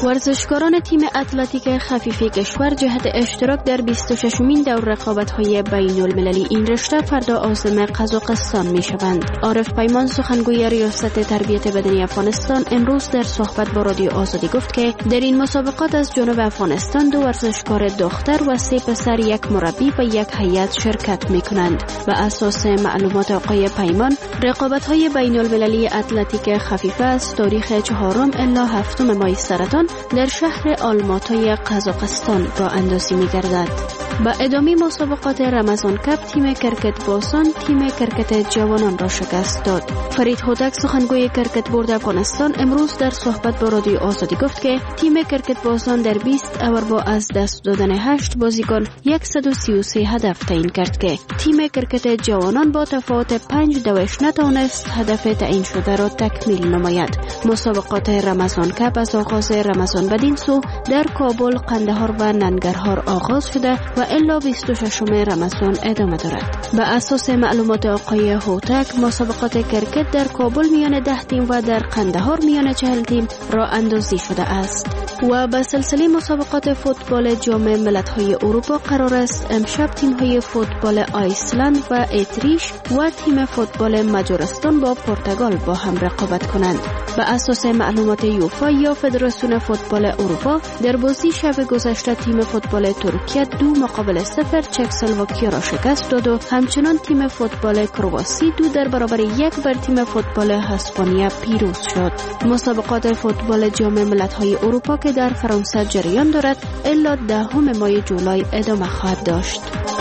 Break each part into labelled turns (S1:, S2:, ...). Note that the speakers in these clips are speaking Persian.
S1: ورزشکاران تیم اتلتیک خفیفی کشور جهت اشتراک در 26مین دور رقابت‌های بین‌المللی این رشته فردا عازم قزاقستان می‌شوند. عارف پیمان سخنگوی ریاست تربیت بدنی افغانستان امروز در صحبت با رادیو آزادی گفت که در این مسابقات از جانب افغانستان 2 ورزشکار دختر و 3 پسر، 1 مربی و 1 هیئت شرکت می‌کنند. بر اساس معلومات آقای پیمان، رقابت‌های بین‌المللی اتلتیک خفیفه از تاریخ 4 الی 7 ماه سرطان در شهر آلماتای قزاقستان راه اندازی می‌گردد. با ادامه مسابقات رمضان کپ تیم کرکت بازان تیم کرکت جوانان را شکست داد. فرید هوتک سخنگوی کرکت بورد افغانستان امروز در صحبت با رادیو آزادی گفت که تیم کرکت بازان در 20 اور با از دست دادن 8 بازیکن 133 هدف تعیین کرد که تیم کرکت جوانان با تفاوت 5-2 نتوانست هدف تعیین شده را تکمیل نماید. مسابقات رمضان کپ از آغاز رمضان بدین سو در کابل، قندهار و ننگرهار آغاز شده و الا 26 رمضان ادامه دارد. به اساس معلومات آقای هوتک، مسابقات کرکت در کابل میان 10 تیم و در قندهار میان 40 تیم راه اندازی شده است. و به سلسله مسابقات فوتبال جام ملت‌های اروپا قرار است امشب تیم‌های فوتبال آیسلند و اتریش و تیم فوتبال مجارستان با پرتغال با هم رقابت کنند. به اساس معلومات یوفا یا فدراسیون فوتبال اروپا، در بازی شب گذشته تیم فوتبال ترکیه 2-0 چکسلواکیا را شکست داد و همچنان تیم فوتبال کرواسی 2-1 بر تیم فوتبال اسپانیا پیروز شد. مسابقات فوتبال جام ملت‌های اروپا که در فرانسه جریان دارد الا 10 ماه جولای ادامه خواهد داشت.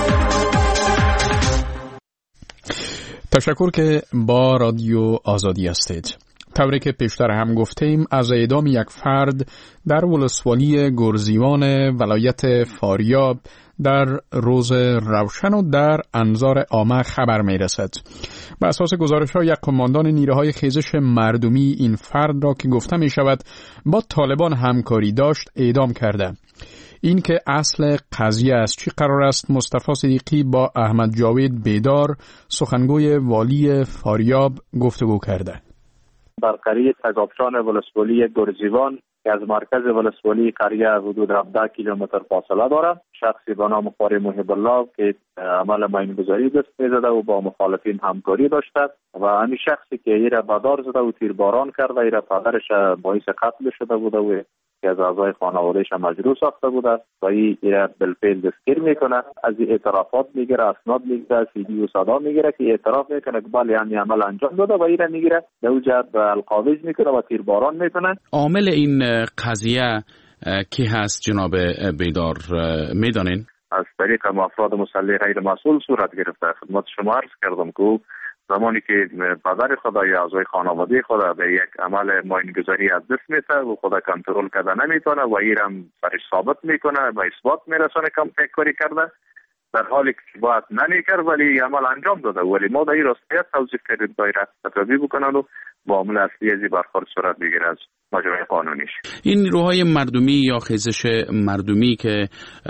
S2: تشکر که با رادیو آزادی هستید. طوری که پیشتر هم گفتیم، از اعدام یک فرد در ولسوالی گرزیوان ولایت فاریاب در روز روشن و در انظار عامه خبر می رسد. به اساس گزارش‌ها، یک قماندان نیروهای خیزش مردمی این فرد را که گفته می شود با طالبان همکاری داشت اعدام کرده. این که اصل قضیه از چی قرار است، مصطفی صدیقی با احمد جاوید بیدار سخنگوی والی فاریاب گفتگو کرده.
S3: در قریه تگابشان ولسوالی گرزیوان که از مرکز ولسوالی قریه حدود 17 کیلومتر فاصله دارد، شخصی به نام قاری محب الله که عمل ماینگذاری دست می‌زده و با مخالفین همکاری داشته و همین شخصی که ایره بدار زده و تیرباران کرده، ایره پدرش باعث قتل شده بوده و که از اعضای خانوادهش مجروح ساخته بوده و ایره بالفعل دستگیر میکنه. از اعترافات میگیره، اسناد میگیره، سیدی و صدا میگیره که اعتراف میکنه که بله یعنی عمل انجام داده و ایره میگیره دو جهت القابض میکنه و تیرباران میکنه.
S4: عامل این قضیه کی هست جناب بیدار میدانین؟
S3: از طریق افراد مسلح غیر مسئول صورت گرفته. خدمت شما عرض کردم که زمانی که پدر خود یا اعضای خانواده خود به یک عمل ماینگذاری از دست میده و خود کنترل کرده نمیتونه و ایرم سرش ثابت میکنه و اثبات میرسونه کم کاری کرده، در حالی که باید نمیکرد ولی عمل انجام داده. ولی ما در این راستیت توضیح کردیم دایره تطبیق بکنن و با عمل اصلی ازی برخورد صورت بگیره از مجرای قانونیش.
S4: این نیروهای مردمی یا خیزش مردمی که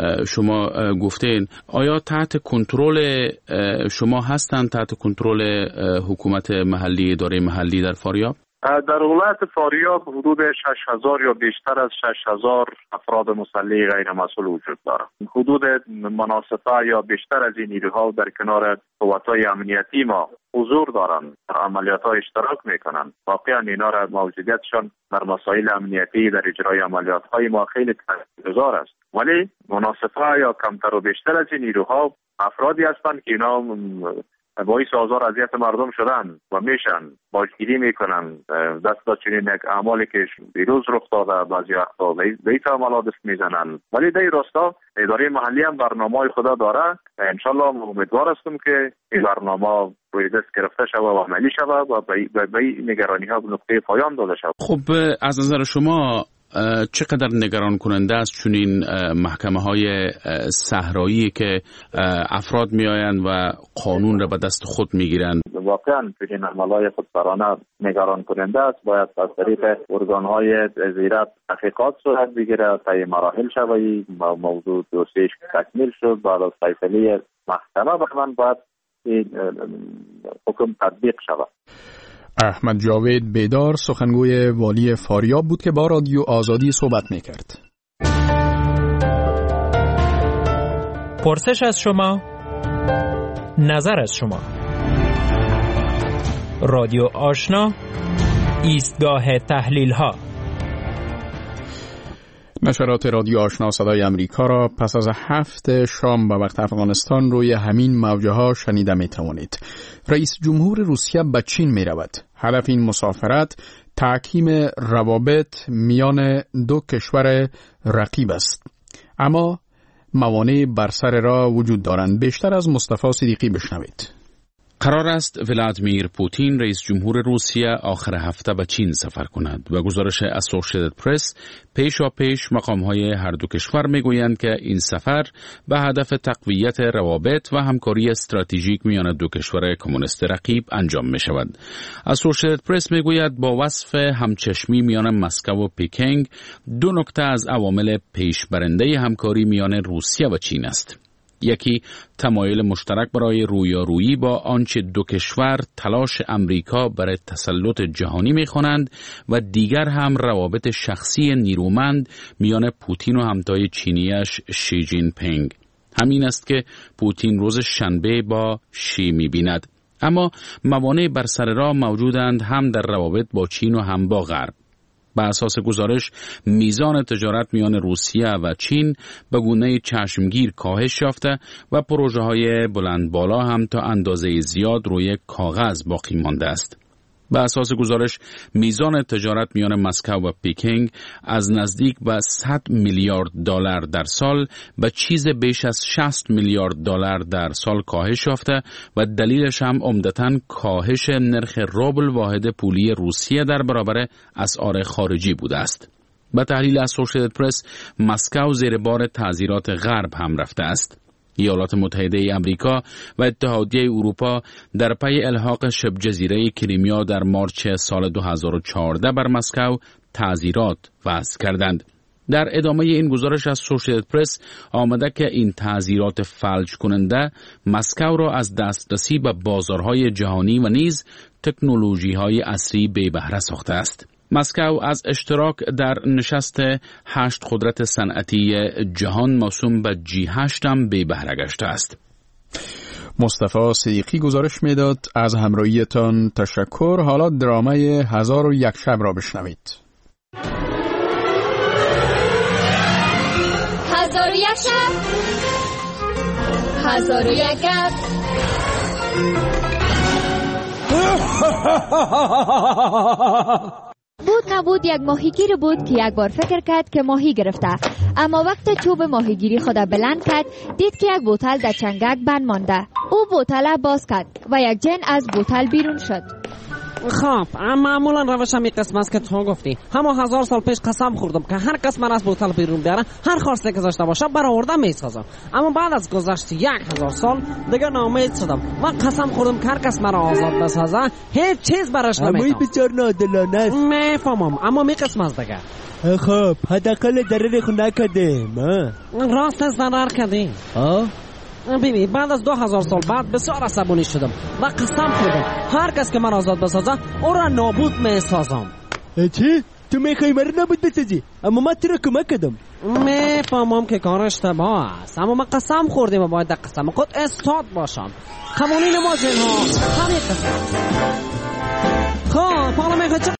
S4: شما گفتین، آیا تحت کنترل شما هستند، تحت کنترل حکومت محلی، اداره محلی در فاریاب؟
S3: در ولایت فاریاب حدود 6000 یا بیشتر از 6000 افراد مسلح غیر مسئول وجود دارد. حدود مناسبه یا بیشتر از این نیروها در کنار قوت‌های امنیتی ما حضور دارند، در عملیات‌ها اشتراک می‌کنند. واقعاً اینا را موجودیتشان در مسائل امنیتی در اجرای عملیات‌های ما خیلی تاثیرگذار است. ولی مناسبه یا کمتر و بیشتر از این نیروها افرادی هستند که اینا باعث آزار اذیت مردم شدن و میشن باجگیری میکنن، دست با چنین یک اعمالی که دیروز رخ داده بعضی وقتا بیت عملات دست میزنن. ولی در این راستا اداره محلی هم برنامه خدا داره. انشالله امیدوار هستم که این برنامه روی دست گرفته شود و عملی شود و به نگرانی ها به نقطه پایان داده شود.
S4: خب از نظر شما چقدر نگران کننده است چنین محکمه های صحرایی که افراد می آیند و قانون را به دست خود می گیرند؟
S3: واقعا چنین عملهای خودسرانه نگران کننده است. باید از طریق ارگان های وزارت تحقیقات صورت بگیره، طی مراحل شوی موضوع دوسیش تکمیل شد. بعد از فیصله محکمه باید حکم تطبیق شود.
S2: احمد جاوید بیدار سخنگوی والی فاریاب بود که با رادیو آزادی صحبت میکرد.
S5: پرسش از شما، نظر از شما. رادیو آشنا، ایستگاه تحلیل ها.
S2: نشرات رادیو آشنا صدای امریکا را پس از 7 شام به وقت افغانستان روی همین موجه ها شنیده می توانید. رئیس جمهور روسیه به چین می رود. هدف این مسافرت تحکیم روابط میان دو کشور رقیب است. اما موانع بر سر راه وجود دارند. بیشتر از مصطفی صدیقی بشنوید.
S4: قرار است ولادیمیر پوتین رئیس جمهور روسیه آخر هفته به چین سفر کند و گزارش اسوسییتد پرس پیش مقام‌های هر دو کشور میگویند که این سفر به هدف تقویت روابط و همکاری استراتژیک میان دو کشور کمونیست رقیب انجام می شود. اسوسییتد پرس میگوید با وصف همچشمی میان مسکو و پکینگ 2 نکته از عوامل پیشبرنده همکاری میان روسیه و چین است. یکی تمایل مشترک برای رویارویی با آنچه دو کشور تلاش امریکا برای تسلط جهانی می‌خوانند و دیگر هم روابط شخصی نیرومند میان پوتین و همتای چینیش شی جین پینگ. همین است که پوتین روز شنبه با شی می‌بیند. اما موانع بر سر راه موجودند هم در روابط با چین و هم با غرب. بر اساس گزارش میزان تجارت میان روسیه و چین به گونه چشمگیر کاهش یافته و پروژه‌های بلند بالا هم تا اندازه زیاد روی کاغذ باقی مانده است. بر اساس گزارش میزان تجارت میان مسکو و پکینگ از نزدیک به 100 میلیارد دلار در سال به چیز بیش از 60 میلیارد دلار در سال کاهش یافته و دلیلش هم عمدتاً کاهش نرخ روبل واحد پولی روسیه در برابر اسعار خارجی بوده است. با تحلیل اسوسییتد پرس، مسکو زیر بار تعزیرات غرب هم رفته است. ایالات متحده امریکا و اتحادیه اروپا در پی الحاق شبه جزیره کریمیا در مارچ سال 2014 بر مسکو تعزیرات وضع کردند. در ادامه این گزارش از اسوسییتد پرس آمده که این تعزیرات فلج کننده مسکو را از دسترسی به بازارهای جهانی و نیز تکنولوژی‌های عصری بی بهره ساخته است. مسکو از اشتراک در نشست 8 قدرت صنعتی جهان موسوم به G8 هم بی بهره گشته است.
S2: مصطفی صدیقی گزارش میداد. از همراهیتان تشکر. حالا درامه 1001 شب را بشنوید.
S6: 1001 شب، 1001 گپ.
S7: بود نبود یک ماهیگیر بود که یک بار فکر کرد که ماهی گرفته، اما وقت چوب ماهیگیری خود بلند کرد دید که یک بوتل در چنگک بند مانده. او بوتل باز کرد و یک جن از بوتل بیرون شد.
S8: خب معمولا روش هم این قسم است که تو گفتی. همه 1000 سال پیش قسم خوردم که هر کس من از بوتل بیرون بیاره، هر خواسته که داشته باشه برآورده میسازم. اما بعد از گذشت 1000 سال دیگه ناامید شدم. من قسم خوردم که هر کس مرا آزاد بسازه هیچ چیز براش نمیتونم.
S9: اما این بسیار ناعادلانه است.
S8: میفهمم، اما می قسم است دیگه.
S9: خب حداقل ضرری خو نکردیم.
S8: راست است ضرر کردیم. ببین بعد از 2000 سال بعد بسیار عصبانی شدم و قسم خوردم هر کس که من آزاد بسازه او را نابود میسازم.
S9: چی؟ تو میخوای من نابود بسازی؟ اما من تو را کمک کردم.
S8: میفهمم که کار اشتباه است، اما من قسم خوردیم و باید در قسم خود استاد باشم. قوانین ما جنها همین قسم. خب حالا میخوای